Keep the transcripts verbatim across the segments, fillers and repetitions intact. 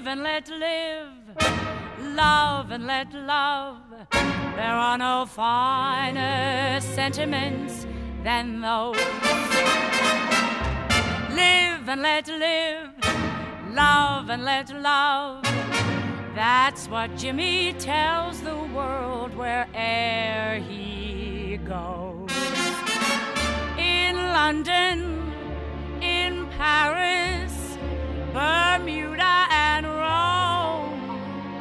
Live and let live, love and let love. There are no finer sentiments than those. Live and let live, love and let love. That's what Jimmy tells the world where'er he goes. In London, in Paris, Bermuda and Rome,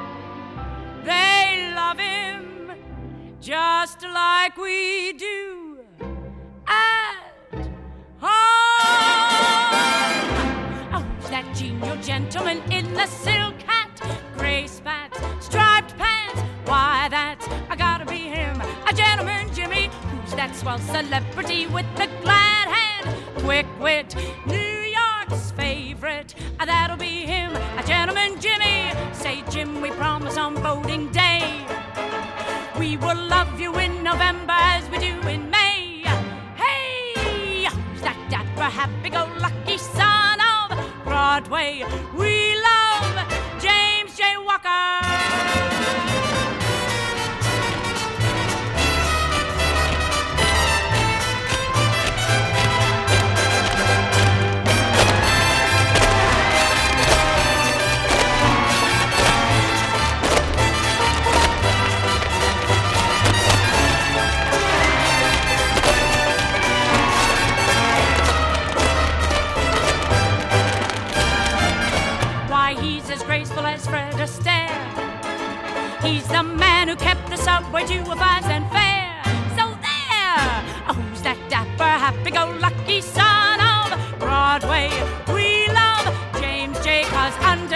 they love him just like we do at home. Oh, that genial gentleman in the silk hat, gray spats, striped pants. Why, that's I gotta be him, a gentleman Jimmy. Who's that swell celebrity with the glad hand, quick wit, New York's favorite? That'll be him, a gentleman Jimmy. Say, Jim, we promise on voting day we will love you in November as we do in May. Hey, who's that dapper, happy-go-lucky son of Broadway? We love James J. Walker. He's as graceful as Fred Astaire. He's the man who kept the subway to a five cent fare. So there! Oh, who's that dapper, happy-go-lucky son of Broadway? We love James J. 'cause under